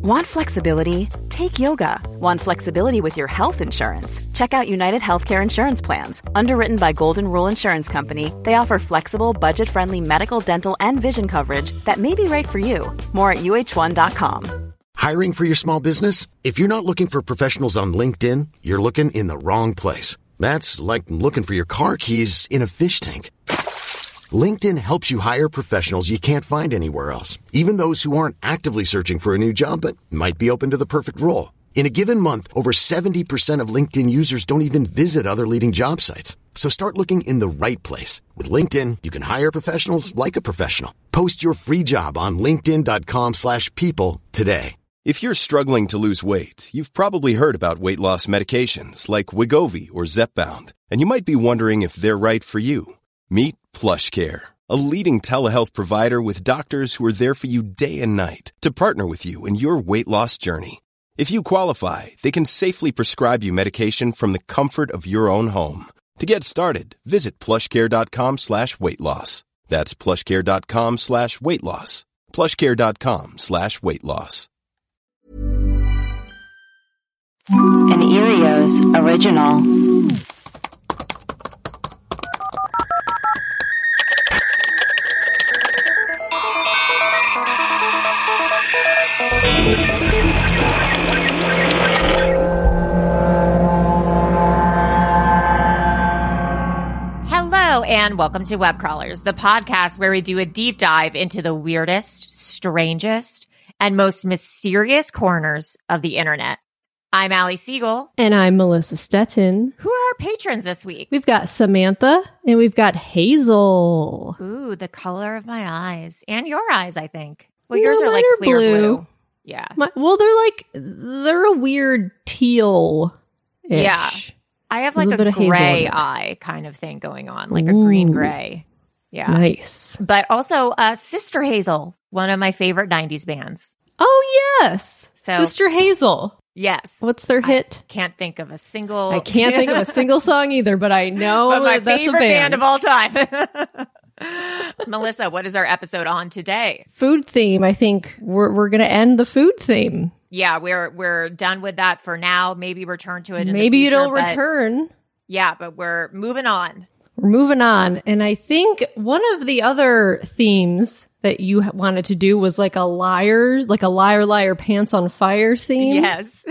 Want flexibility? Take yoga. Want flexibility with your health insurance? Check out United Healthcare Insurance Plans. Underwritten by Golden Rule Insurance Company, they offer flexible, budget-friendly medical, dental, and vision coverage that may be right for you. More at uh1.com. Hiring for your small business? If you're not looking for professionals on LinkedIn, you're looking in the wrong place. That's like looking for your car keys in a fish tank. LinkedIn helps you hire professionals you can't find anywhere else, even those who aren't actively searching for a new job but might be open to the perfect role. In a given month, over 70% of LinkedIn users don't even visit other leading job sites. So start looking in the right place. With LinkedIn, you can hire professionals like a professional. Post your free job on linkedin.com/people today. If you're struggling to lose weight, you've probably heard about weight loss medications like Wegovy or Zepbound, and you might be wondering if they're right for you. Meet PlushCare, a leading telehealth provider with doctors who are there for you day and night to partner with you in your weight loss journey. If you qualify, they can safely prescribe you medication from the comfort of your own home. To get started, visit plushcare.com/weightloss. That's plushcare.com/weightloss. plushcare.com/weightloss. An Erios original. Hello, and welcome to Web Crawlers, the podcast where we do a deep dive into the weirdest, strangest, and most mysterious corners of the internet. I'm Allie Siegel. And I'm Melissa Stettin. Who are our patrons this week? We've got Samantha and we've got Hazel. Ooh, the color of my eyes. And your eyes, I think. Well, No, yours are mine like are clear blue. Yeah. They're a weird teal-ish. Yeah. I have like There's a bit a of hazel gray in it. eye kind of thing going on, like a green gray. Yeah. Nice. But also Sister Hazel, one of my favorite 90s bands. Oh, yes. So- Sister Hazel. Yes. What's their hit? Can't think of a single. I can't think of a single song either, but I know but my that's favorite a band. of all time. Melissa, what is our episode on today? Food theme. I think we're going to end the food theme. Yeah, we're done with that for now. Maybe return to it in Maybe the future, it'll return. Yeah, but we're moving on. We're moving on. And I think one of the other themes that you wanted to do was like a liar, liar, pants on fire theme. Yes.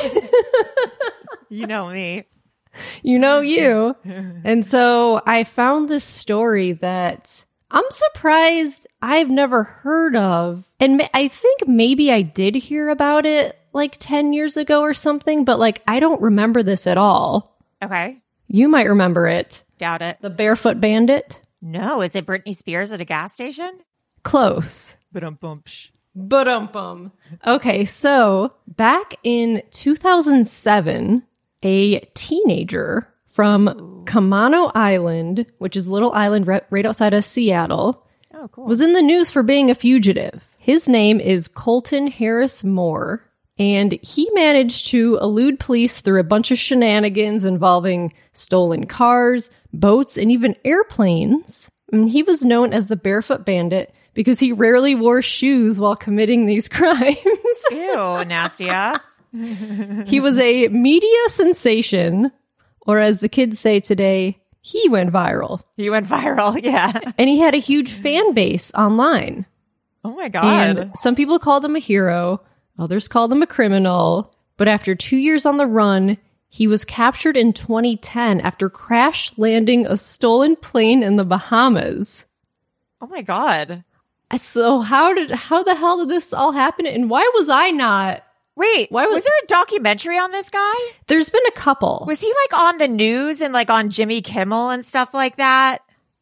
You know me. You know you. And so I found this story that I'm surprised I've never heard of. And I think maybe I did hear about it like 10 years ago or something, but like I don't remember this at all. Okay. You might remember it. Doubt it. The Barefoot Bandit? No, is it Britney Spears at a gas station? Close. Ba-dum-bum. Okay, so back in 2007, a teenager from Kamano Island, which is a little island right outside of Seattle, was in the news for being a fugitive. His name is Colton Harris Moore, and he managed to elude police through a bunch of shenanigans involving stolen cars, boats, and even airplanes. And he was known as the Barefoot Bandit because he rarely wore shoes while committing these crimes. Ew, nasty ass. He was a media sensation, or as the kids say today, he went viral. He went viral, yeah. And he had a huge fan base online. Oh my God. And some people called him a hero, others called him a criminal. But after 2 years on the run, he was captured in 2010 after crash landing a stolen plane in the Bahamas. Oh my God. So how the hell did this all happen? And why was I not? Wait, was there a documentary on this guy? There's been a couple. Was he like on the news and like on Jimmy Kimmel and stuff like that?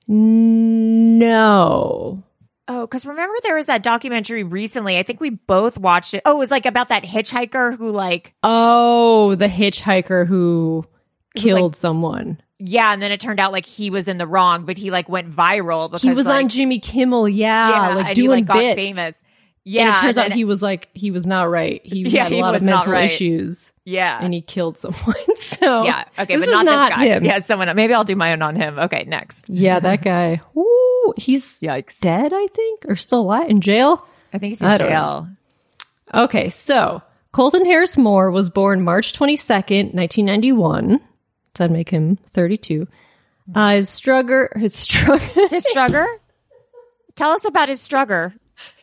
No. Oh, because remember there was that documentary recently. I think we both watched it. Oh, it was like about that hitchhiker who like... Oh, the hitchhiker who killed someone. Yeah, and then it turned out like he was in the wrong, but he like went viral because he was like, on Jimmy Kimmel, like and doing he, like, got bits. famous. Yeah, and it turns out he was not right. He had a lot of mental issues. Yeah, and he killed someone. So yeah, okay, this but is not this guy. him. Yeah, someone. Maybe I'll do my own on him. Okay, next. Yeah, that guy. Ooh, he's Yikes. dead, I think, or still alive in jail. I think he's in jail. Okay, so Colton Harris Moore was born March 22nd, 1991. That'd make him 32. His strugger? Tell us about his strugger.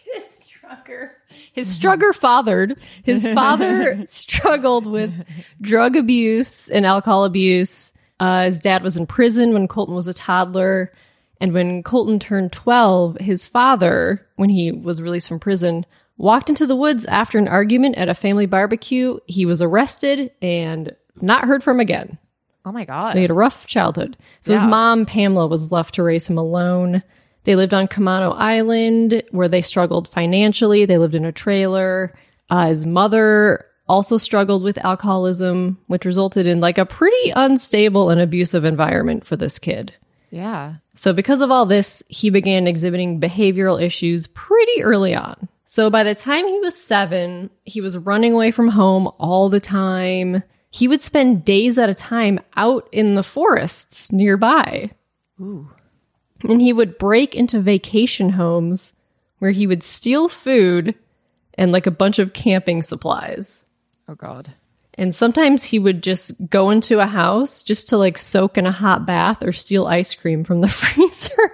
His strugger fathered. His father struggled with drug abuse and alcohol abuse. His dad was in prison when Colton was a toddler. And when Colton turned 12, his father, when he was released from prison, walked into the woods after an argument at a family barbecue. He was arrested and not heard from again. Oh my God. So he had a rough childhood. So his mom, Pamela, was left to raise him alone. They lived on Camano Island, where they struggled financially. They lived in a trailer. His mother also struggled with alcoholism, which resulted in like a pretty unstable and abusive environment for this kid. Yeah. So because of all this, he began exhibiting behavioral issues pretty early on. So by the time he was 7, he was running away from home all the time. He would spend days at a time out in the forests nearby. Ooh. And he would break into vacation homes where he would steal food and like a bunch of camping supplies. Oh, God. And sometimes he would just go into a house just to like soak in a hot bath or steal ice cream from the freezer.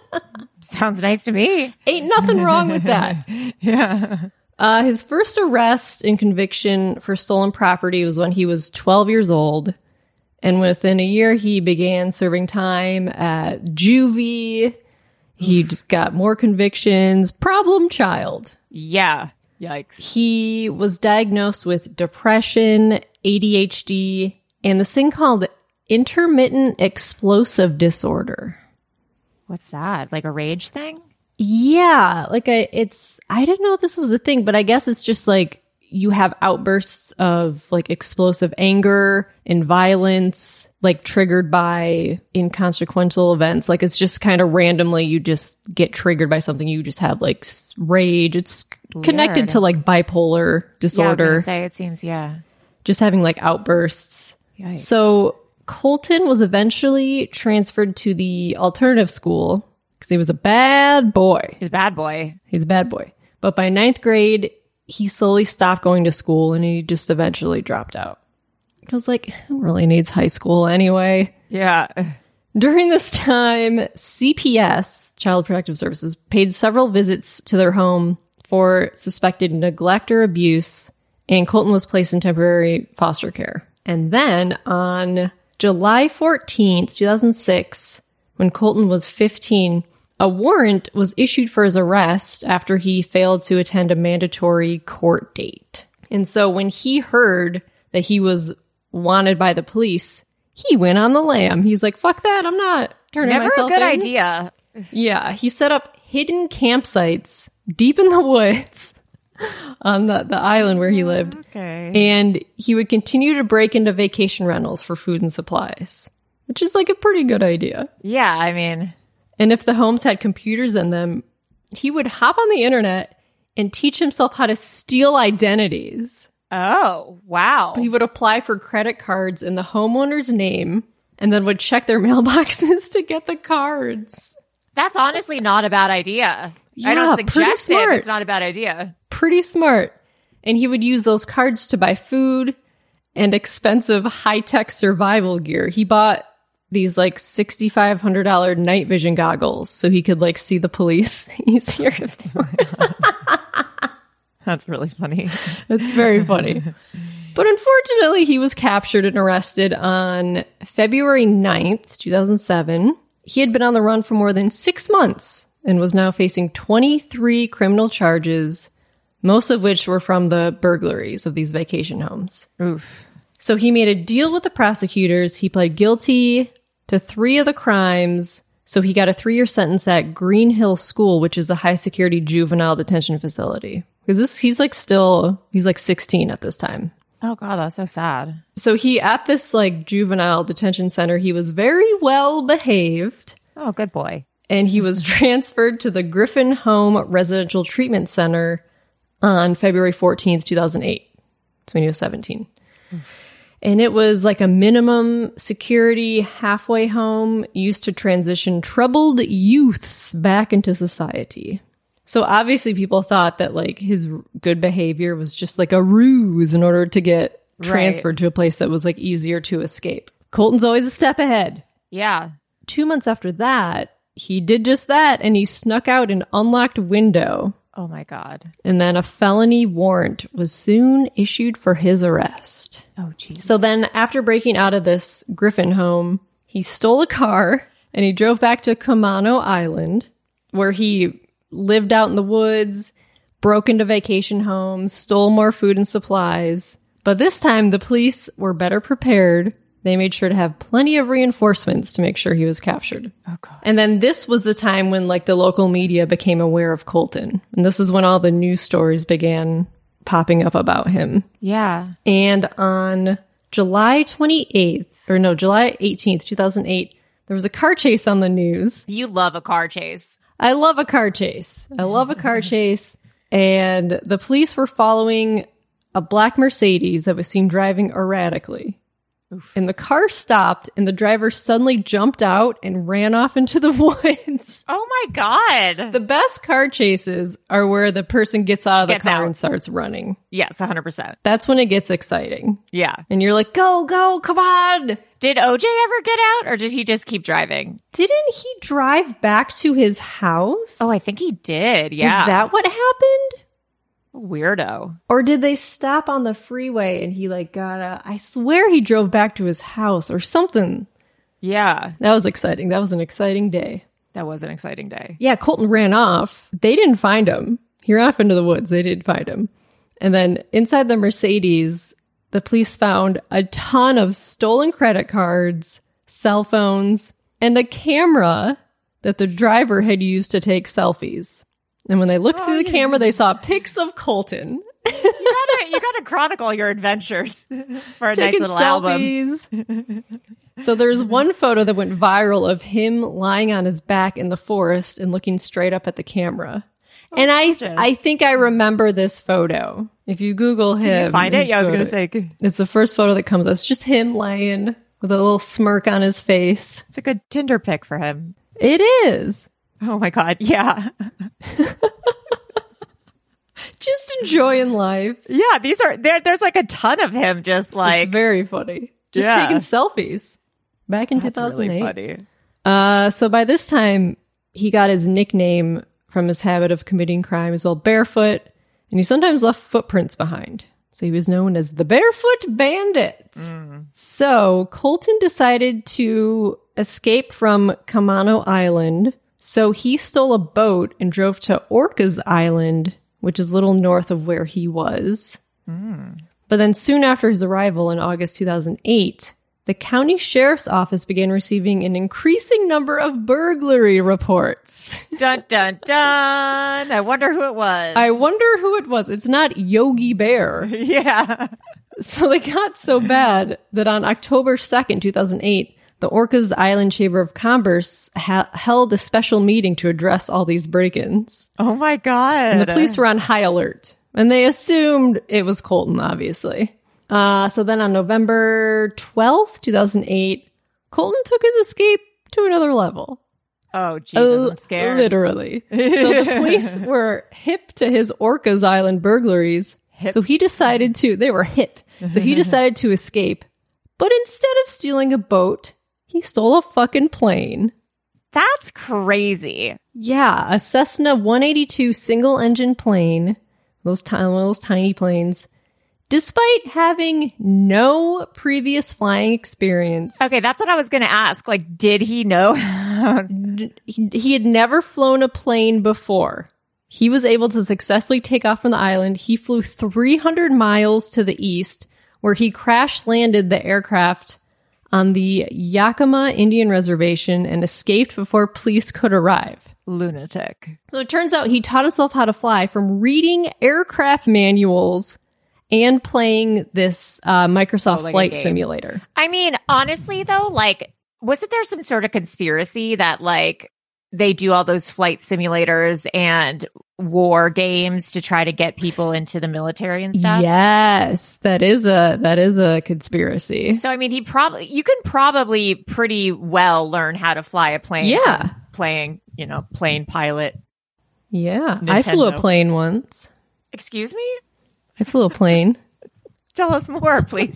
Sounds nice to me. Ain't nothing wrong with that. Yeah. His first arrest and conviction for stolen property was when he was 12 years old. And within a year, he began serving time at juvie. He just got more convictions. Problem child. Yeah. Yikes. He was diagnosed with depression, ADHD, and this thing called intermittent explosive disorder. What's that? Like a rage thing? Yeah, like I didn't know this was a thing, but I guess it's just like you have outbursts of like explosive anger and violence, like triggered by inconsequential events. Like it's just kind of randomly you just get triggered by something. You just have like rage. It's weird. Connected to like bipolar disorder. Yeah, I was gonna say, it seems, yeah. Just having like outbursts. Yikes. So Colton was eventually transferred to the alternative school because he was a bad boy. He's a bad boy. He's a bad boy. But by 9th grade, he slowly stopped going to school and he just eventually dropped out. I was like, who really needs high school anyway? Yeah. During this time, CPS, Child Protective Services, paid several visits to their home for suspected neglect or abuse, and Colton was placed in temporary foster care. And then on July 14th, 2006, when Colton was 15, a warrant was issued for his arrest after he failed to attend a mandatory court date. And so when he heard that he was wanted by the police, he went on the lam. He's like, fuck that, I'm not turning myself in. Never a good idea. Yeah, he set up hidden campsites deep in the woods on the island where he lived. Okay. And he would continue to break into vacation rentals for food and supplies, which is like a pretty good idea. Yeah, I mean... And if the homes had computers in them, he would hop on the internet and teach himself how to steal identities. Oh, wow. He would apply for credit cards in the homeowner's name and then would check their mailboxes to get the cards. That's honestly not a bad idea. Yeah, I don't suggest it. It's smart. not a bad idea. Pretty smart. And he would use those cards to buy food and expensive high-tech survival gear. He bought these like $6,500 night vision goggles so he could like see the police easier if they were. That's really funny. That's very funny. But unfortunately, he was captured and arrested on February 9th, 2007. He had been on the run for more than 6 months and was now facing 23 criminal charges, most of which were from the burglaries of these vacation homes. Oof. So he made a deal with the prosecutors. He pled guilty to 3 of the crimes. So he got a 3-year sentence at Green Hill School, which is a high-security juvenile detention facility. Because he's like 16 at this time. Oh, God, that's so sad. So at this like juvenile detention center, he was very well behaved. Oh, good boy. And he was transferred to the Griffin Home Residential Treatment Center on February 14th, 2008. That's when he was 17. And it was like a minimum security halfway home used to transition troubled youths back into society. So obviously people thought that like his good behavior was just like a ruse in order to get transferred to a place that was like easier to escape. Colton's always a step ahead. Yeah. 2 months after that, he did just that, and he snuck out an unlocked window. Oh my God. And then a felony warrant was soon issued for his arrest. Oh, jeez. So then after breaking out of this Griffin home, he stole a car and he drove back to Camano Island, where he lived out in the woods, broke into vacation homes, stole more food and supplies. But this time the police were better prepared. They made sure to have plenty of reinforcements to make sure he was captured. Oh, God. And then this was the time when like the local media became aware of Colton. And this is when all the news stories began popping up about him. Yeah. And on July 18th, 2008, there was a car chase on the news. You love a car chase. I love a car chase. And the police were following a black Mercedes that was seen driving erratically. Oof. And the car stopped, and the driver suddenly jumped out and ran off into the woods. Oh my God. The best car chases are where the person gets out of the car and starts running. Yes, 100%. That's when it gets exciting. Yeah. And you're like, go, come on. Did OJ ever get out, or did he just keep driving? Didn't he drive back to his house? Oh, I think he did. Yeah. Is that what happened? Weirdo. Or did they stop on the freeway and he like I swear he drove back to his house or something. Yeah. That was exciting. That was an exciting day. That was an exciting day. Yeah, Colton ran off. They didn't find him. He ran off into the woods. They didn't find him. And then inside the Mercedes, the police found a ton of stolen credit cards, cell phones, and a camera that the driver had used to take selfies. And when they looked through the camera, they saw pics of Colton. You gotta chronicle your adventures for a nice little selfies. So there's one photo that went viral of him lying on his back in the forest and looking straight up at the camera. Oh, and I think I remember this photo. If you Google him. Can you find it? Yeah, I was going to say. It's the first photo that comes up. It's just him lying with a little smirk on his face. It's a good Tinder pic for him. It is. Oh my God. Yeah. Just enjoying life. Yeah, there's like a ton of him just like. It's very funny. Just taking selfies. Back in 2008. Really funny. So by this time, he got his nickname from his habit of committing crime as well, Barefoot, and he sometimes left footprints behind. So he was known as the Barefoot Bandit. So Colton decided to escape from Camano Island. So he stole a boat and drove to Orcas Island, which is a little north of where he was. But then soon after his arrival in August 2008, the county sheriff's office began receiving an increasing number of burglary reports. Dun, dun, dun. I wonder who it was. It's not Yogi Bear. Yeah. So they got so bad that on October 2nd, 2008, the Orcas Island Chamber of Commerce held a special meeting to address all these break-ins. Oh my God. And the police were on high alert. And they assumed it was Colton, obviously. So then on November 12th, 2008, Colton took his escape to another level. Oh, Jesus, I'm scared. Literally. So the police were hip to his Orcas Island burglaries. So he decided they were hip. So he decided to escape. But instead of stealing a boat, he stole a fucking plane. That's crazy. Yeah, a Cessna 182 single-engine plane, one of those tiny planes, despite having no previous flying experience. Okay, that's what I was going to ask. Like, did he know? He had never flown a plane before. He was able to successfully take off from the island. He flew 300 miles to the east, where he crash-landed the aircraft on the Yakima Indian Reservation and escaped before police could arrive. Lunatic. So it turns out he taught himself how to fly from reading aircraft manuals and playing this Microsoft Flight Simulator. I mean, honestly, though, like, wasn't there some sort of conspiracy that, like, they do all those flight simulators and war games to try to get people into the military and stuff? Yes, that is a conspiracy. So I mean, you can probably pretty well learn how to fly a plane. Yeah, playing, plane pilot Yeah. I flew a Nintendo. plane once. Excuse me? I flew a plane. Tell us more, please.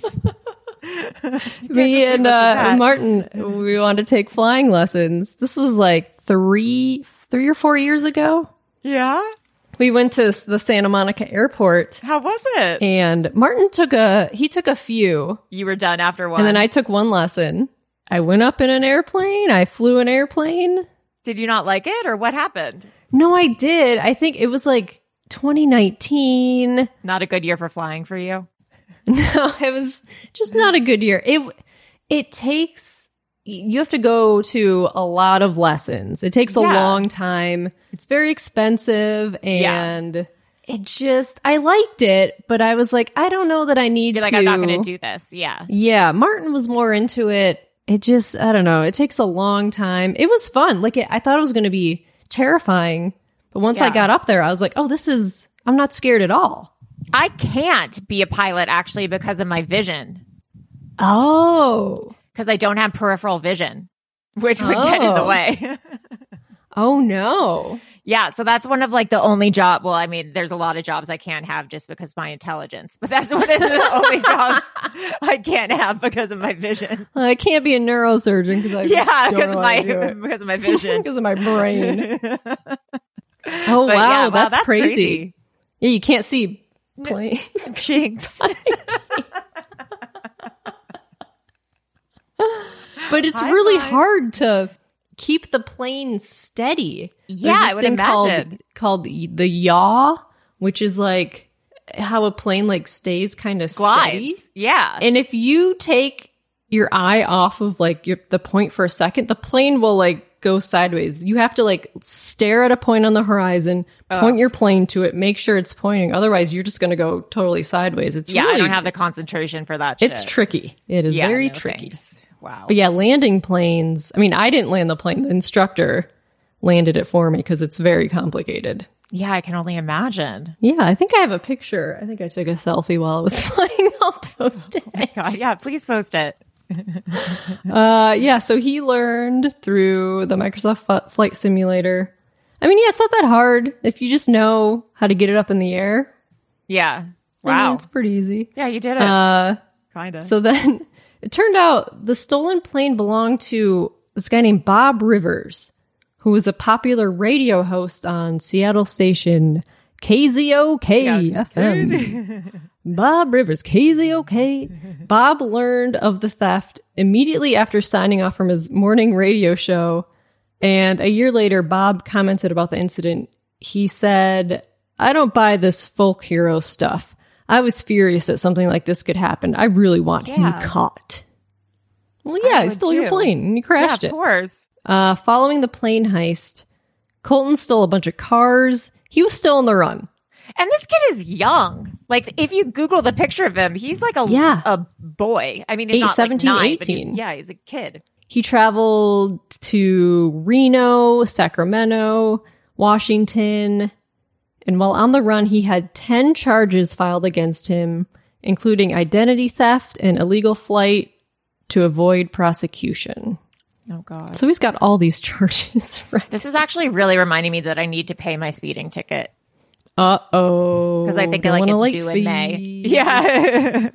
Me just and leave us with that. Martin, we wanted to take flying lessons. This was like three or 4 years ago. Yeah? We went to the Santa Monica airport, How was it? and Martin took a few, You were done after one. and then I took one lesson. I went up in an airplane. I flew an airplane. Did you not like it, or what happened? No, I did. I think it was like 2019. Not a good year for flying for you? No, it was just not a good year. It takes, you have to go to a lot of lessons. It takes a Yeah. long time. It's very expensive, and it just, I liked it, but I was like, I don't know that I need You're like, to. I'm not going to do this. Yeah. Yeah, Martin was more into it. It just, I don't know. It takes a long time. It was fun. Like, I thought it was going to be terrifying, but once I Yeah. got up there, I was like, oh, I'm not scared at all. I can't be a pilot actually because of my vision, Oh. because I don't have peripheral vision, which would get in the Oh. way. Oh, no. Yeah, so that's one of like the only job. Well, I mean, there's a lot of jobs I can't have just because of my intelligence, but that's one of the only jobs I can't have because of my vision. I can't be a neurosurgeon because I Yeah, don't know how to do it. because of my vision. because of my brain. Oh, But wow, yeah, that's crazy. Yeah, you can't see planes. Jinx. But it's High really five. hard to keep the plane steady. Yeah, There's I this would thing imagine. called the yaw, which is like how a plane like stays kind of steady. Glides. Yeah. And if you take your eye off of like the point for a second, the plane will like go sideways. You have to like stare at a point on the horizon, point your plane to it, make sure it's pointing. Otherwise, you're just going to go totally sideways. It's Yeah, really, I don't have the concentration for that shit. It's tricky. It is Yeah, very no tricky. thanks. Wow. But yeah, landing planes. I mean, I didn't land the plane. The instructor landed it for me because it's very complicated. Yeah, I can only imagine. Yeah, I think I have a picture. I think I took a selfie while I was flying. I'll post it. God, yeah, please post it. Yeah, so he learned through the Microsoft Flight Simulator. I mean, yeah, it's not that hard if you just know how to get it up in the air. Yeah. I mean, Wow. it's pretty easy. Yeah, you did it. Kind of. So then it turned out the stolen plane belonged to this guy named Bob Rivers, who was a popular radio host on Seattle station KZOK FM. Bob Rivers, KZOK. Bob learned of the theft immediately after signing off from his morning radio show. And a year later, Bob commented about the incident. He said, I don't buy this folk hero stuff. I was furious that something like this could happen. I really want him Yeah. caught. Well, yeah, he would stole your too. plane and you Yeah, crashed of it. course. Following the plane heist, Colton stole a bunch of cars. He was still on the run. And this kid is young. Like, if you Google the picture of him, he's like a boy. I mean, he's not 17, like 9, but 18. he's a kid. He traveled to Reno, Sacramento, Washington, and while on the run, he had 10 charges filed against him, including identity theft and illegal flight to avoid prosecution. Oh, God. So he's got all these charges, right? This is actually really reminding me that I need to pay my speeding ticket. Uh-oh. Because I think Don't like want a it's late due fee. in May. Yeah.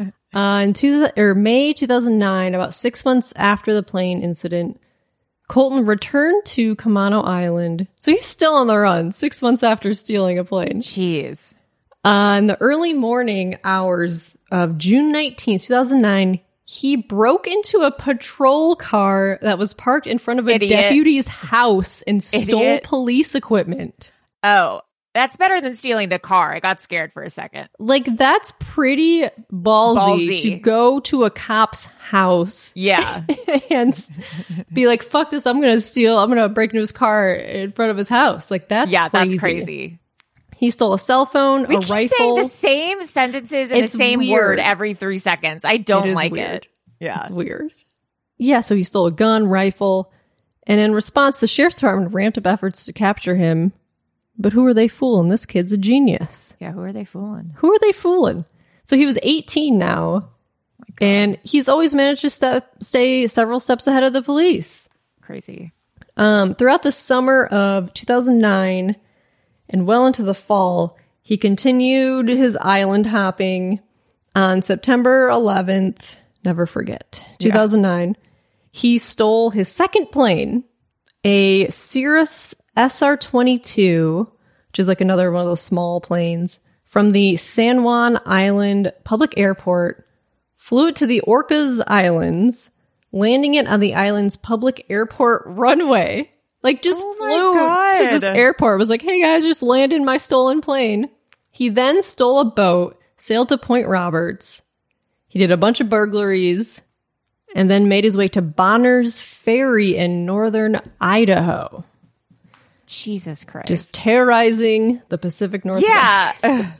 In May 2009, about 6 months after the plane incident, Colton returned to Camano Island. So he's still on the run 6 months after stealing a plane. Jeez. In the early morning hours of June 19th, 2009, he broke into a patrol car that was parked in front of a Idiot. deputy's house and stole Idiot. police equipment. Oh, that's better than stealing the car. I got scared for a second. Like, that's pretty ballsy Ballsy. to go to a cop's house Yeah. and be like, fuck this, I'm going to break into his car in front of his house. Like, that's Yeah, crazy. that's crazy. He stole a cell phone, We a keep rifle. saying the same sentences and It's the same weird. word every 3 seconds. I don't It is like weird. it. Yeah. It's weird. Yeah, so he stole a gun, rifle, and in response, the sheriff's department ramped up efforts to capture him. But who are they fooling? This kid's a genius. Yeah, who are they fooling? Who are they fooling? So he was 18 now, and he's always managed to stay several steps ahead of the police. Crazy. Throughout the summer of 2009, And well into the fall, he continued his island hopping. On September 11th, never forget, 2009, he stole his second plane, a Cirrus SR-22, which is like another one of those small planes, from the San Juan Island Public Airport, flew it to the Orcas Islands, landing it on the island's public airport runway. Like, just flew to this airport. Was like, hey guys, just landed my stolen plane. He then stole a boat, sailed to Point Roberts. He did a bunch of burglaries, and then made his way to Bonners Ferry in northern Idaho. Jesus Christ. Just terrorizing the Pacific Northwest. Yeah.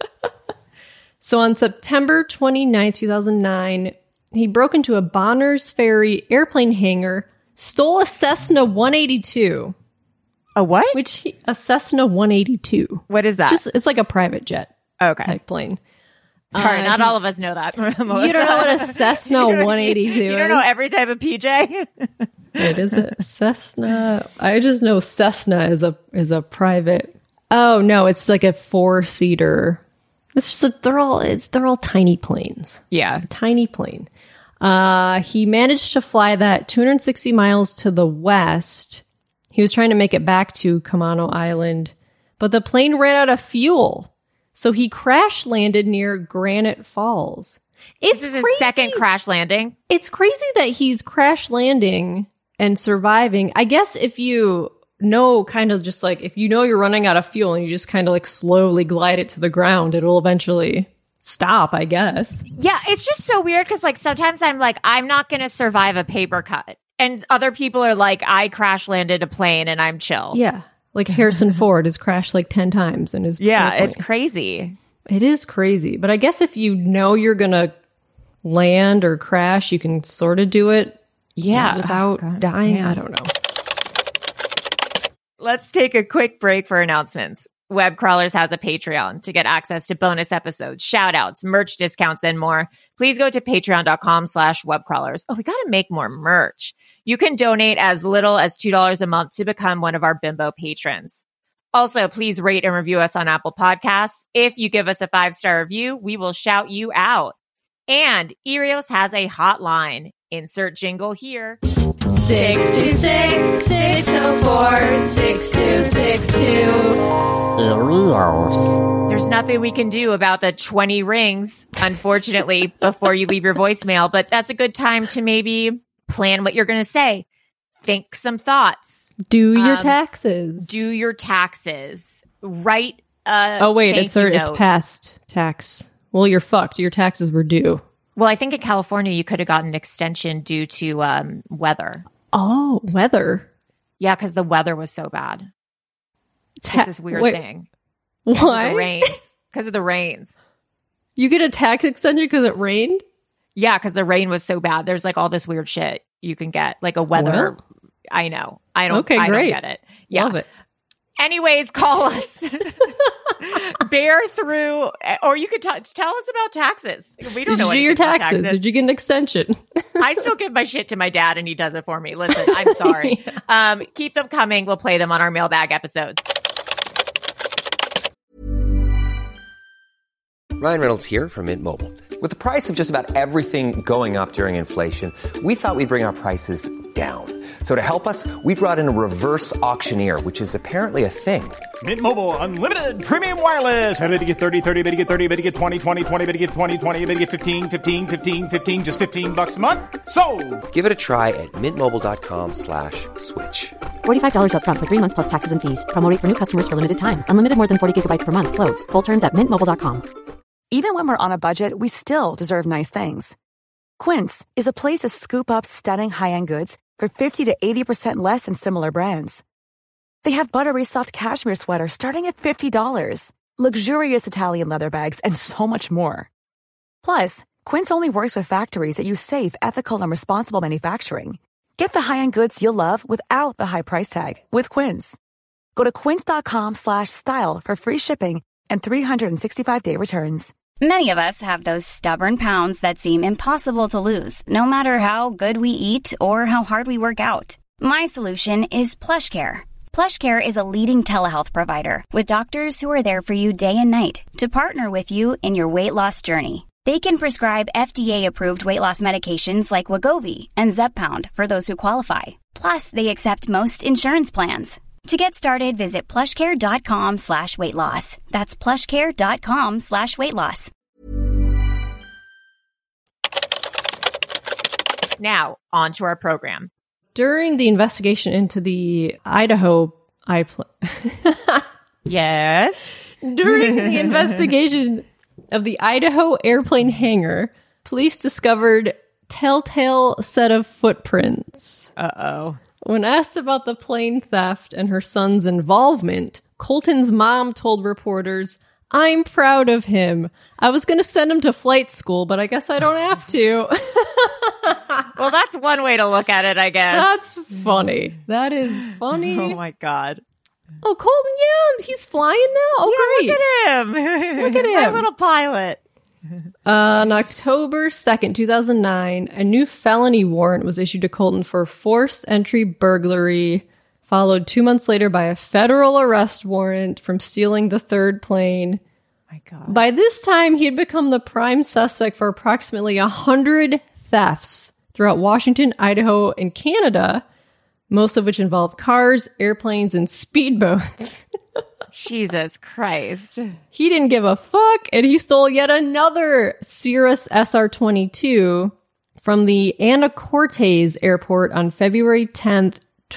So on September 29, 2009, he broke into a Bonners Ferry airplane hangar, stole a Cessna 182. A what? A Cessna 182. What is that? It's like a private jet type plane. Sorry, not all of us know that. You don't know what a Cessna 182 is? You don't know every type of PJ? Wait, is it Cessna? I just know Cessna is a private. Oh no, it's like a 4-seater. It's just they're all tiny planes. Yeah, tiny plane. He managed to fly that 260 miles to the west. He was trying to make it back to Camano Island, but the plane ran out of fuel. So he crash landed near Granite Falls. This is his second crash landing. It's crazy that he's crash landing and surviving. I guess if you know, kind of just like, if you know you're running out of fuel and you just kind of like slowly glide it to the ground, it'll eventually stop, I guess. Yeah, it's just so weird because like sometimes I'm like, I'm not going to survive a paper cut. And other people are like, I crash landed a plane and I'm chill. Yeah. Like Harrison Ford has crashed like 10 times in his airplane. It's crazy. It is crazy. But I guess if you know you're going to land or crash, you can sort of do it without dying. Yeah. I don't know. Let's take a quick break for announcements. Web Crawlers has a Patreon to get access to bonus episodes, shout outs, merch discounts, and more. Please go to patreon.com/webcrawlers. Oh, we got to make more merch. You can donate as little as $2 a month to become one of our Bimbo patrons. Also, please rate and review us on Apple Podcasts. If you give us a 5-star review, we will shout you out. And Erios has a hotline. Insert jingle here. 626-604-6262. There's nothing we can do about the 20 rings, unfortunately, before you leave your voicemail, but that's a good time to maybe plan what you're going to say. Think some thoughts. Do your taxes. Do your taxes. Write it's past tax. Well, you're fucked. Your taxes were due. Well, I think in California, you could have gotten an extension due to weather. Oh, weather. Yeah, because the weather was so bad. It's this weird thing. Why? Because of the rains. You get a tax extension because it rained? Yeah, because the rain was so bad. There's like all this weird shit you can get, like a weather. Well, I know. I don't great. Get it. Yeah. Love it. Anyways, call us. Bear through, or you could tell us about taxes. We don't know anything your about taxes. Did you get an extension? I still give my shit to my dad, and he does it for me. Listen, I'm sorry. Keep them coming. We'll play them on our mailbag episodes. Ryan Reynolds here from Mint Mobile. With the price of just about everything going up during inflation, we thought we'd bring our prices down. So to help us, we brought in a reverse auctioneer, which is apparently a thing. Mint Mobile Unlimited Premium Wireless. How to get 30, 30, bit to get 30, bit to get 20, 20, 20, bit to get 20, 20, bit to get 15, 15, 15, 15, just $15 a month? Sold! Give it a try at mintmobile.com/switch. $45 up front for 3 months plus taxes and fees. Promo rate for new customers for limited time. Unlimited more than 40 gigabytes per month. Slows full terms at mintmobile.com. Even when we're on a budget, we still deserve nice things. Quince is a place to scoop up stunning high-end goods for 50 to 80% less than similar brands. They have buttery soft cashmere sweaters starting at $50, luxurious Italian leather bags, and so much more. Plus, Quince only works with factories that use safe, ethical, and responsible manufacturing. Get the high-end goods you'll love without the high price tag with Quince. Go to quince.com/style for free shipping and 365-day returns. Many of us have those stubborn pounds that seem impossible to lose, no matter how good we eat or how hard we work out. My solution is PlushCare. PlushCare is a leading telehealth provider with doctors who are there for you day and night to partner with you in your weight loss journey. They can prescribe FDA-approved weight loss medications like Wegovy and Zepbound for those who qualify. Plus, they accept most insurance plans. To get started, visit plushcare.com/weightloss. That's plushcare.com/weightloss. Now, on to our program. During the investigation into the Idaho Yes. During the investigation of the Idaho airplane hangar, police discovered telltale set of footprints. Uh-oh. When asked about the plane theft and her son's involvement, Colton's mom told reporters, "I'm proud of him. I was going to send him to flight school, but I guess I don't have to." Well, that's one way to look at it, I guess. That's funny. That is funny. Oh, my God. Oh, Colton, yeah, he's flying now? Oh, yeah, great. Look at him. Look at him. My little pilot. On October 2nd, 2009, a new felony warrant was issued to Colton for forced entry burglary, followed 2 months later by a federal arrest warrant from stealing the third plane. My God. By this time, he had become the prime suspect for approximately 100 thefts throughout Washington, Idaho, and Canada, most of which involved cars, airplanes, and speedboats. Jesus Christ. He didn't give a fuck, and he stole yet another Cirrus SR-22 from the Anacortes Airport on February 10th,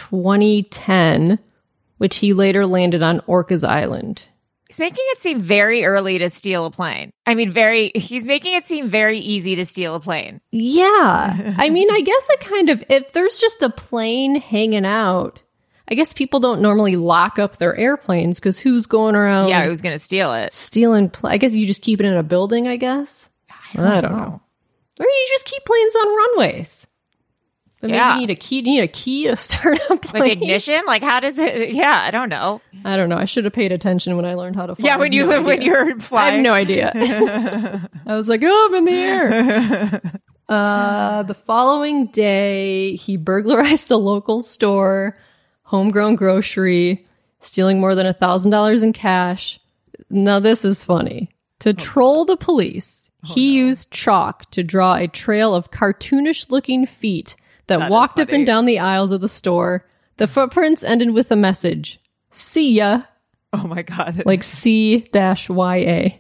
2010, which he later landed on Orcas Island. He's making it seem very early to steal a plane. I mean, he's making it seem very easy to steal a plane. Yeah. I mean, I guess it kind of, if there's just a plane hanging out, I guess people don't normally lock up their airplanes because who's going around? Yeah, who's going to steal it? I guess you just keep it in a building, I guess. I don't know. Or you just keep planes on runways. But maybe you need a key to start a plane. Like ignition? Like how does it? Yeah, I don't know. I don't know. I should have paid attention when I learned how to fly. Yeah, when you're flying. I have no idea. I was like, oh, I'm in the air. The following day, he burglarized a local store, homegrown grocery, stealing more than $1,000 in cash. Now, this is funny. To troll the police, he used chalk to draw a trail of cartoonish-looking feet that walked up and down the aisles of the store. The footprints ended with a message, "See ya." Oh my God. Like C-YA.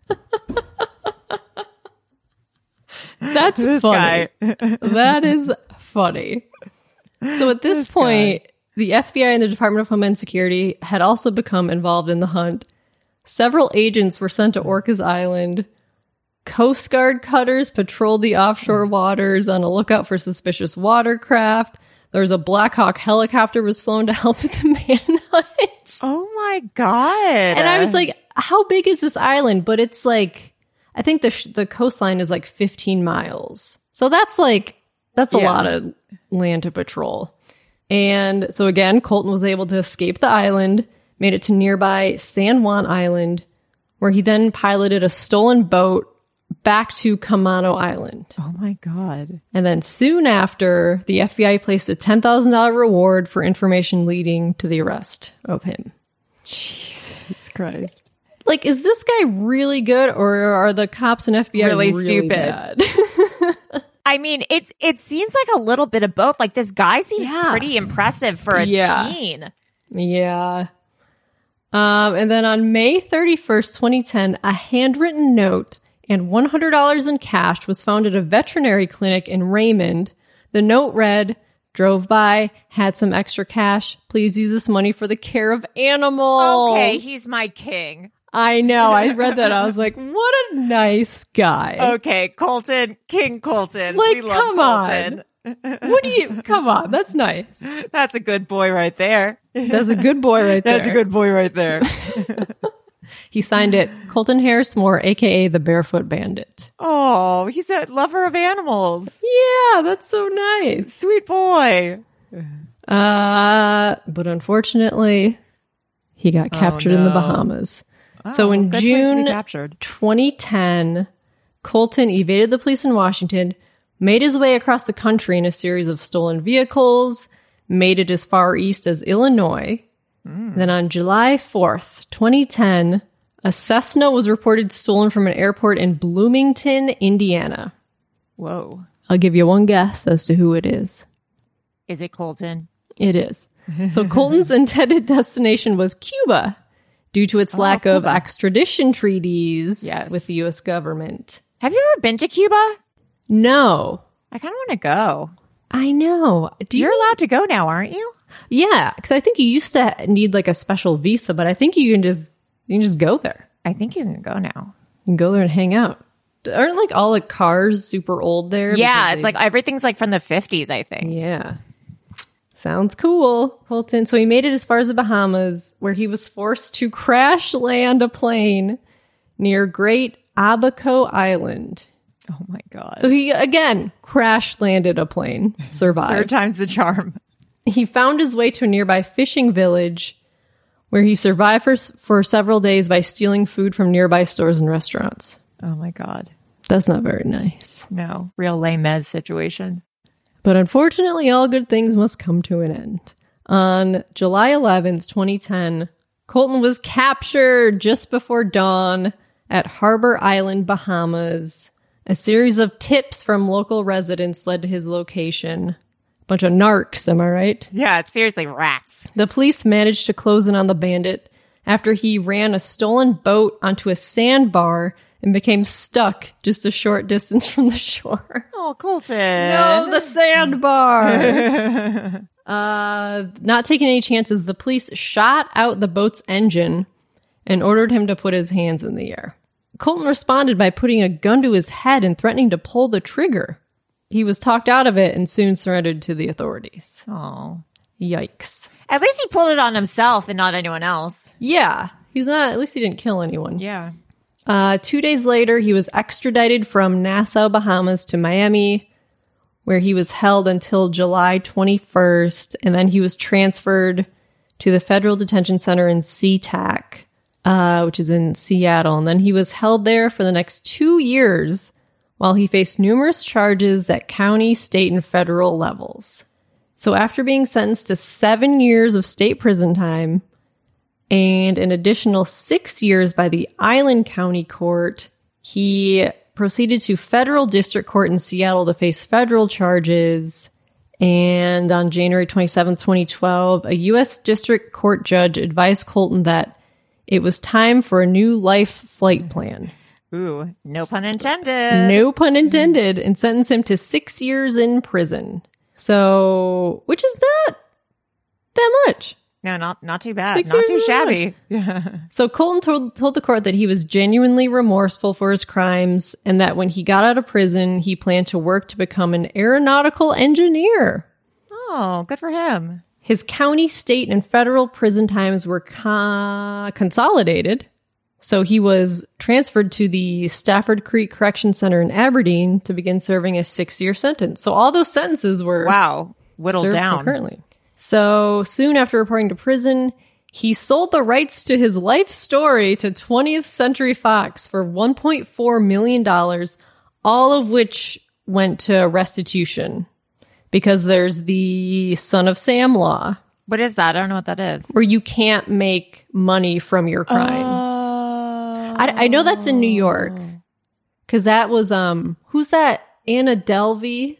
That's funny. That is funny. So at this point, the FBI and the Department of Homeland Security had also become involved in the hunt. Several agents were sent to Orcas Island. Coast Guard cutters patrolled the offshore waters on a lookout for suspicious watercraft. There was a Black Hawk helicopter was flown to help with the manhunt. Oh my God. And I was like, how big is this island? But it's like, I think the coastline is like 15 miles. So that's a lot of land to patrol. And so again, Colton was able to escape the island, made it to nearby San Juan Island, where he then piloted a stolen boat back to Camano Island. Oh my God. And then soon after, the FBI placed a $10,000 reward for information leading to the arrest of him. Jesus Christ. Like, is this guy really good, or are the cops and FBI really stupid? Bad? I mean, it seems like a little bit of both. Like, this guy seems pretty impressive for a teen. Yeah. And then on May 31st, 2010, a handwritten note and $100 in cash was found at a veterinary clinic in Raymond. The note read, "Drove by, had some extra cash. Please use this money for the care of animals." Okay, he's my king. I know. I read that. I was like, what a nice guy. Okay, Colton, King Colton. Like, we love come Colton. on. Come on. That's nice. That's a good boy right there. That's a good boy right there. That's a good boy right there. He signed it, Colton Harrismore, a.k.a. the Barefoot Bandit. Oh, he's a lover of animals. Yeah, that's so nice. Sweet boy. But unfortunately, he got captured in the Bahamas. Oh, so in June 2010, Colton evaded the police in Washington, made his way across the country in a series of stolen vehicles, made it as far east as Illinois, Then on July 4th, 2010, a Cessna was reported stolen from an airport in Bloomington, Indiana. Whoa. I'll give you one guess as to who it is. Is it Colton? It is. So Colton's intended destination was Cuba due to its lack of extradition treaties with the U.S. government. Have you ever been to Cuba? No. I kind of want to go. I know. You're allowed to go now, aren't you? Yeah, because I think you used to need like a special visa, but I think you can just go there. I think you can go now. You can go there and hang out. Aren't like all the cars super old there? Yeah, it's like everything's like from the 50s, I think. Yeah. Sounds cool, Colton. So he made it as far as the Bahamas, where he was forced to crash land a plane near Great Abaco Island. Oh my God. So he, again, crash landed a plane, survived. 3rd time's the charm. He found his way to a nearby fishing village where he survived for several days by stealing food from nearby stores and restaurants. Oh my God. That's not very nice. No, real Les Mis situation. But unfortunately, all good things must come to an end. On July 11th, 2010, Colton was captured just before dawn at Harbor Island, Bahamas. A series of tips from local residents led to his location. Bunch of narcs, am I right? Yeah, it's seriously rats. The police managed to close in on the bandit after he ran a stolen boat onto a sandbar and became stuck just a short distance from the shore. Oh, Colton. No, the sandbar. Not taking any chances, the police shot out the boat's engine and ordered him to put his hands in the air. Colton responded by putting a gun to his head and threatening to pull the trigger. He was talked out of it and soon surrendered to the authorities. Oh. Yikes. At least he pulled it on himself and not anyone else. Yeah. At least he didn't kill anyone. Yeah. 2 days later, he was extradited from Nassau, Bahamas to Miami, where he was held until July 21st, and then he was transferred to the Federal Detention Center in SeaTac, which is in Seattle. And then he was held there for the next 2 years while he faced numerous charges at county, state, and federal levels. So after being sentenced to 7 years of state prison time and an additional 6 years by the Island County Court, he proceeded to federal district court in Seattle to face federal charges. And on January 27, 2012, a U.S. district court judge advised Colton that it was time for a new life flight plan. Ooh, no pun intended. No pun intended, and sentenced him to 6 years in prison. So, which is not that much. No, not too bad. 6 Not years too is shabby. So Colton told the court that he was genuinely remorseful for his crimes and that when he got out of prison, he planned to work to become an aeronautical engineer. Oh, good for him. His county, state, and federal prison times were consolidated. So he was transferred to the Stafford Creek Correction Center in Aberdeen to begin serving a 6-year sentence. So all those sentences were whittled served down concurrently. So soon after reporting to prison, he sold the rights to his life story to 20th Century Fox for $1.4 million, all of which went to restitution because there's the Son of Sam law. What is that? I don't know what that is. Where you can't make money from your crimes. I know that's in New York because that was, who's that? Anna Delvey?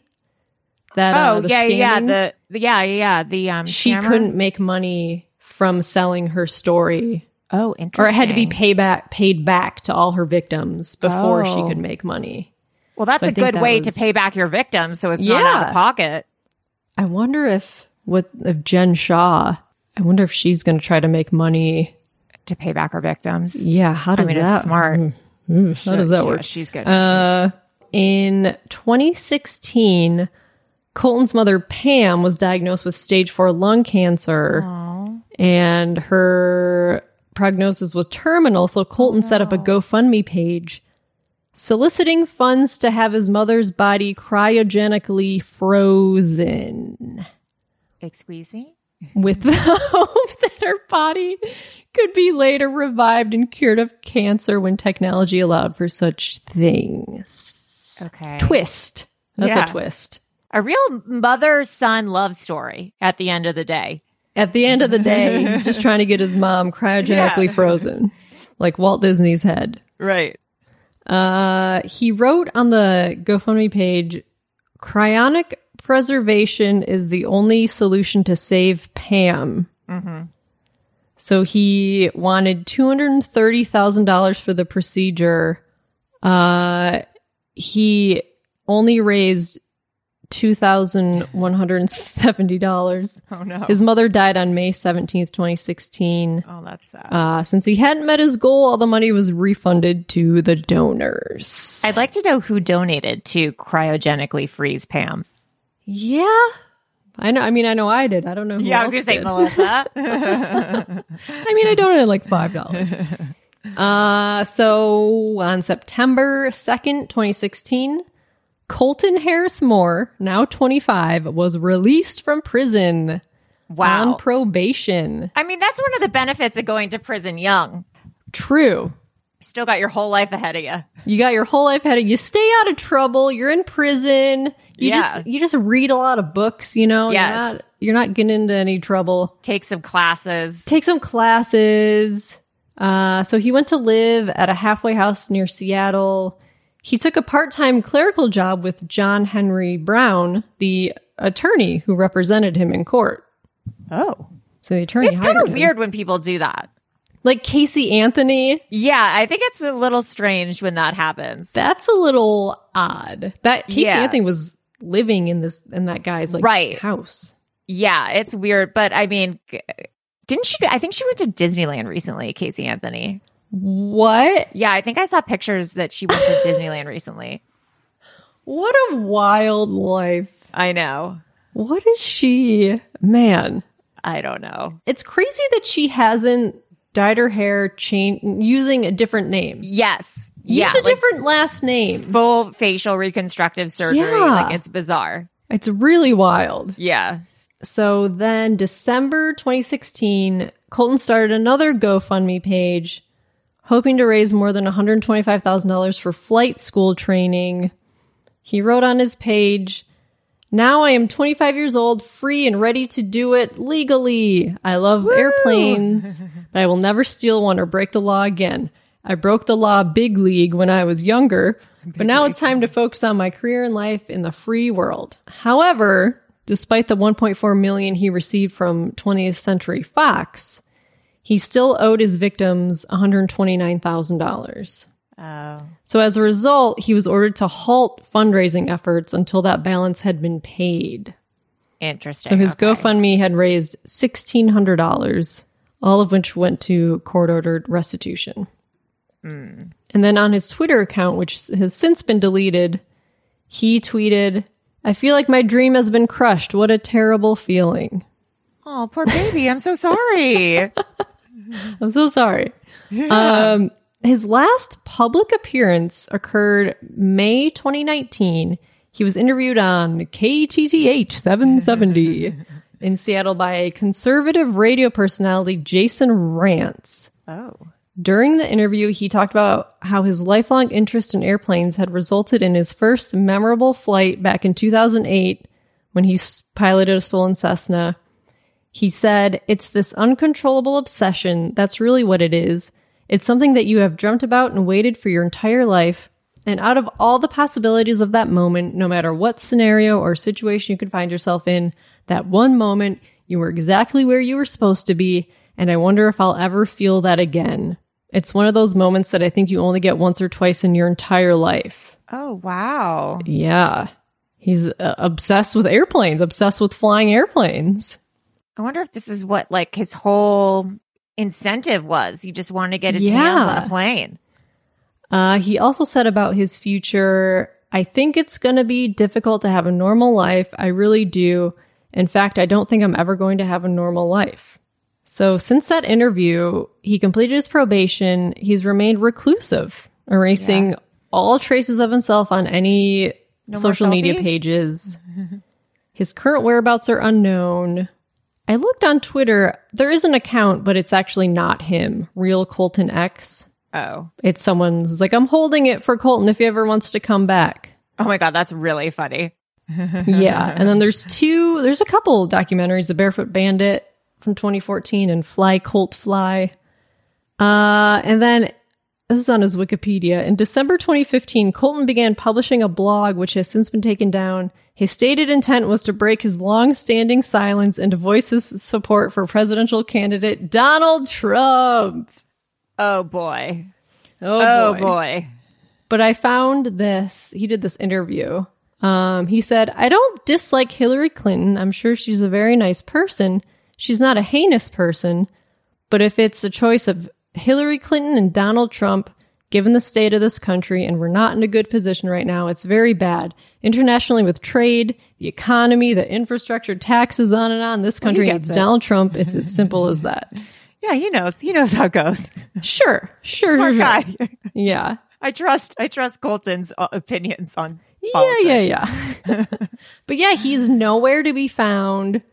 That, The she scammer? couldn't make money from selling her story. Oh, interesting. Or it had to be paid back to all her victims before she could make money. Well, that's a good way to pay back your victims, so it's not out of pocket. I wonder if Jen Shaw, I wonder if she's going to try to make money to pay back her victims. Yeah, how does that? It's smart. How does that work? She's good. In 2016, Colton's mother, Pam, was diagnosed with stage 4 lung cancer. Aww. And her prognosis was terminal, so Colton set up a GoFundMe page soliciting funds to have his mother's body cryogenically frozen. Excuse me? With the hope that her body could be later revived and cured of cancer when technology allowed for such things. Okay. Twist. That's a twist. A real mother-son love story at the end of the day. At the end of the day, he's just trying to get his mom cryogenically frozen, like Walt Disney's head. Right. He wrote on the GoFundMe page, cryonic preservation is the only solution to save Pam. Mm-hmm. So he wanted $230,000 for the procedure. He only raised $2,170. Oh, no. His mother died on May 17th, 2016. Oh, that's sad. Since he hadn't met his goal, all the money was refunded to the donors. I'd like to know who donated to cryogenically freeze Pam. Yeah. I know. I mean, I know I did. I don't know who Yeah, I else was going to say did. Melissa. I mean, I donated like $5. So on September 2nd, 2016, Colton Harris Moore, now 25, was released from prison. Wow. On probation. I mean, that's one of the benefits of going to prison young. True. Still got your whole life ahead of you. You got your whole life ahead of you. Stay out of trouble. You're in prison. You just read a lot of books, you know? Yes. You're not getting into any trouble. Take some classes. So he went to live at a halfway house near Seattle. He took a part-time clerical job with John Henry Brown, the attorney who represented him in court. Oh. So the attorney It's hired kind of him. weird when people do that. Like Casey Anthony. Yeah, I think it's a little strange when that happens. That's a little odd. That Casey Anthony was living in that guy's house. Yeah, it's weird. But I mean, I think she went to Disneyland recently, Casey Anthony. What? Yeah, I think I saw pictures that she went to Disneyland recently. What a wild life. I know. What is she? Man. I don't know. It's crazy that she hasn't dyed her hair using a different name. Yes. Use a different last name. Full facial reconstructive surgery. Yeah. Like, it's bizarre. It's really wild. Yeah. So then December 2016, Colton started another GoFundMe page, hoping to raise more than $125,000 for flight school training. He wrote on his page, "Now I am 25 years old, free and ready to do it legally. I love airplanes, but I will never steal one or break the law again. I broke the law big league when I was younger, but now it's time to focus on my career and life in the free world." However, despite the $1.4 million he received from 20th Century Fox, he still owed his victims $129,000. Oh. So as a result, he was ordered to halt fundraising efforts until that balance had been paid. Interesting. So his GoFundMe had raised $1,600, all of which went to court-ordered restitution. And then on his Twitter account, which has since been deleted, he tweeted, "I feel like my dream has been crushed. What a terrible feeling." Oh, poor baby. I'm so sorry. I'm so sorry. Yeah. His last public appearance occurred May 2019. He was interviewed on KTTH 770 in Seattle by a conservative radio personality, Jason Rantz. Oh. During the interview, he talked about how his lifelong interest in airplanes had resulted in his first memorable flight back in 2008 when he piloted a stolen Cessna. He said, "It's this uncontrollable obsession. That's really what it is. It's something that you have dreamt about and waited for your entire life. And out of all the possibilities of that moment, no matter what scenario or situation you could find yourself in, that one moment, you were exactly where you were supposed to be. And I wonder if I'll ever feel that again. It's one of those moments that I think you only get once or twice in your entire life." Oh, wow. Yeah. He's obsessed with airplanes, obsessed with flying airplanes. I wonder if this is what, like, his whole incentive was. He just wanted to get his hands on a plane. He also said about his future, "I think it's going to be difficult to have a normal life. I really do. In fact, I don't think I'm ever going to have a normal life." So since that interview, he completed his probation. He's remained reclusive, erasing all traces of himself on any social media pages. His current whereabouts are unknown. I looked on Twitter. There is an account, but it's actually not him. Real Colton X. Oh. It's someone who's like, "I'm holding it for Colton if he ever wants to come back." Oh my God, that's really funny. Yeah. And then there's a couple documentaries, The Barefoot Bandit from 2014 and Fly Colt Fly. And then, this is on his Wikipedia. In December 2015, Colton began publishing a blog which has since been taken down. His stated intent was to break his long-standing silence and to voice his support for presidential candidate Donald Trump. Oh, boy. Oh boy. But I found this. He did this interview. He said, I don't dislike Hillary Clinton. I'm sure she's a very nice person. She's not a heinous person. But if it's a choice of Hillary Clinton and Donald Trump, given the state of this country, and we're not in a good position right now, it's very bad. Internationally with trade, the economy, the infrastructure, taxes, on and on. This country needs Donald Trump. It's as simple as that. Yeah, he knows. He knows how it goes. Sure. Smart guy. Yeah. I trust Colton's opinions on politics. Yeah. But yeah, he's nowhere to be found.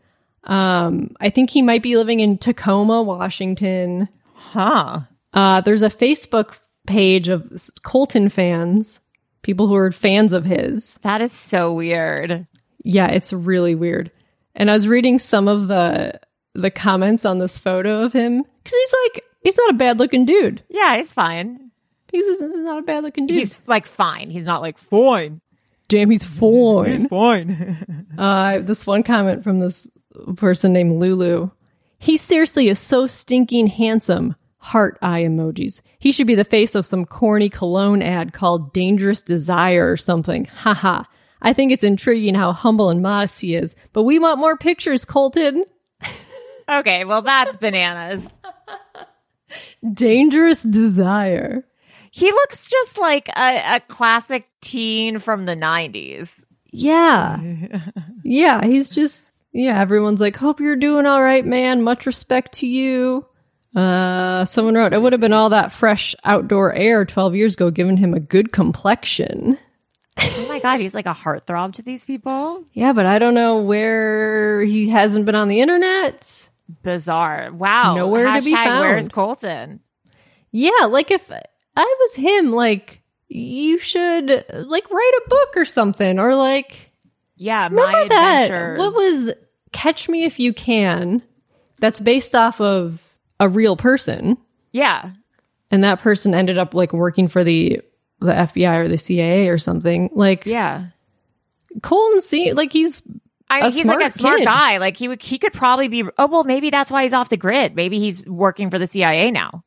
I think he might be living in Tacoma, Washington. Huh. There's a Facebook page of Colton fans, people who are fans of his. That is so weird. Yeah, it's really weird. And I was reading some of the comments on this photo of him, because he's not a bad looking dude. Yeah, he's fine. He's not a bad looking dude. He's like fine. He's not like fine. Damn, he's fine. He's fine. This one comment from this person named Lulu. He seriously is so stinking handsome. Heart eye emojis. He should be the face of some corny cologne ad called Dangerous Desire or something. Haha. I think it's intriguing how humble and modest he is. But we want more pictures, Colton. Okay, well, that's bananas. Dangerous Desire. He looks just like a classic teen from the 90s. Yeah. Yeah, he's just, everyone's like, hope you're doing all right, man. Much respect to you. Someone wrote, it would have been all that fresh outdoor air 12 years ago, giving him a good complexion. Oh my God, he's like a heartthrob to these people. Yeah, but I don't know where he hasn't been on the internet. Bizarre. Wow. Nowhere to be found. Where's Colton? Yeah, like if I was him, like, you should like write a book or something, or like, yeah, My Adventures. What was Catch Me If You Can? That's based off of a real person. Yeah. And that person ended up like working for the FBI or the CIA or something. Like, yeah. Colton seems like he's like a smart guy. Like he could probably be. Oh well, maybe that's why he's off the grid. Maybe he's working for the CIA now.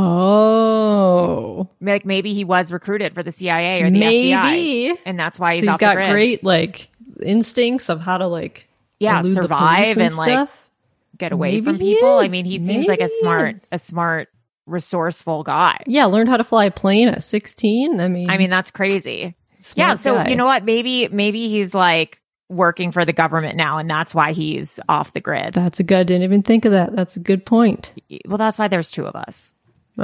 Oh, like maybe he was recruited for the CIA or the FBI, and that's why he's off the grid. He's got great like instincts of how to like survive and like get away from people. I mean, he seems like a smart, resourceful guy. Yeah, learned how to fly a plane at 16. I mean that's crazy. Yeah, so guy. You know what? Maybe he's like working for the government now, and that's why he's off the grid. That's a good. I didn't even think of that. That's a good point. Well, that's why there's two of us.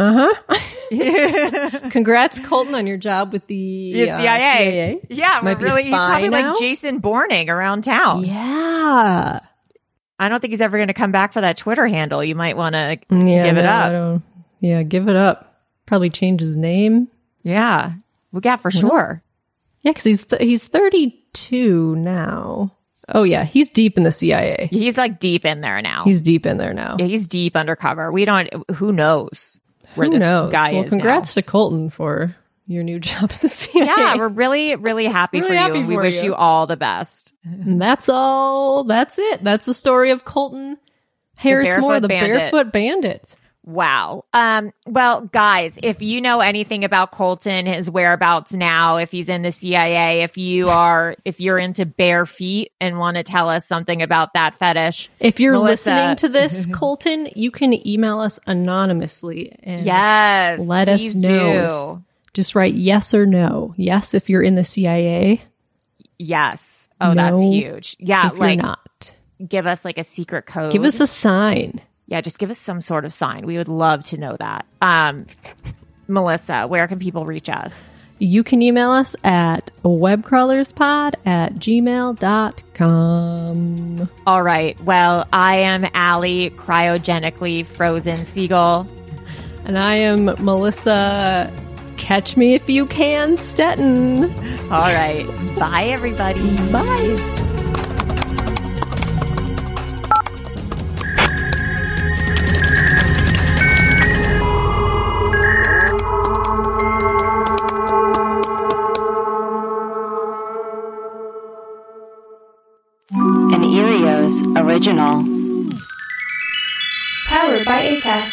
Congrats, Colton, on your job with the CIA. Yeah, he's probably now? Like Jason Bourne around town. Yeah. I don't think he's ever going to come back for that Twitter handle. You might want to give it up. Give it up. Probably change his name. Yeah. For sure. Yeah, because he's 32 now. Oh, yeah. He's deep in the CIA. He's like deep in there now. He's deep in there now. Yeah, he's deep undercover. Who knows where this guy is congrats to Colton for your new job at the CIA. Yeah, we're really, really happy for you. And we wish you all the best. And that's all. That's it. That's the story of Colton Harrismore, the Barefoot Bandit. Wow. Well, guys, if you know anything about Colton, his whereabouts now, if he's in the CIA, if you're into bare feet and want to tell us something about that fetish, if you're listening to this, Colton, you can email us anonymously and let us know. Just write yes or no. Yes, if you're in the CIA. Yes. Oh, no, that's huge. Yeah, if you're not. Give us like a secret code. Give us a sign. Yeah, just give us some sort of sign. We would love to know that. Melissa, where can people reach us? You can email us at webcrawlerspod@gmail.com. All right. Well, I am Allie, cryogenically frozen seagull. And I am Melissa, Catch Me If You Can, Stetton. All right. Bye, everybody. Bye. Studios original. Powered by Acast.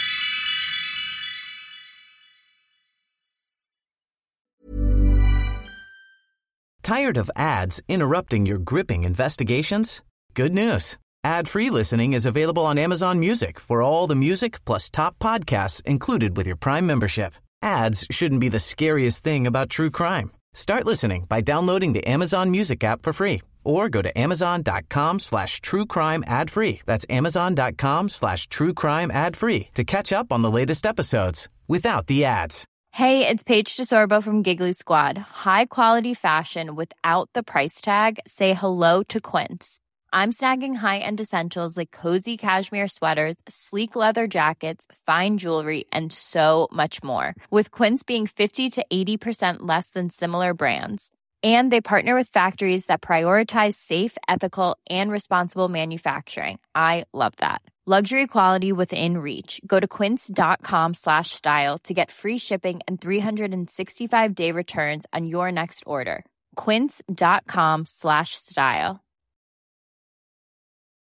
Tired of ads interrupting your gripping investigations? Good news. Ad-free listening is available on Amazon Music for all the music plus top podcasts included with your Prime membership. Ads shouldn't be the scariest thing about true crime. Start listening by downloading the Amazon Music app for free or go to amazon.com/truecrime ad-free. That's amazon.com/truecrime ad-free to catch up on the latest episodes without the ads. Hey, it's Paige DeSorbo from Giggly Squad. High quality fashion without the price tag. Say hello to Quince. I'm snagging high-end essentials like cozy cashmere sweaters, sleek leather jackets, fine jewelry, and so much more. With Quince being 50 to 80% less than similar brands. And they partner with factories that prioritize safe, ethical, and responsible manufacturing. I love that. Luxury quality within reach. Go to quince.com/style to get free shipping and 365-day returns on your next order. Quince.com/style.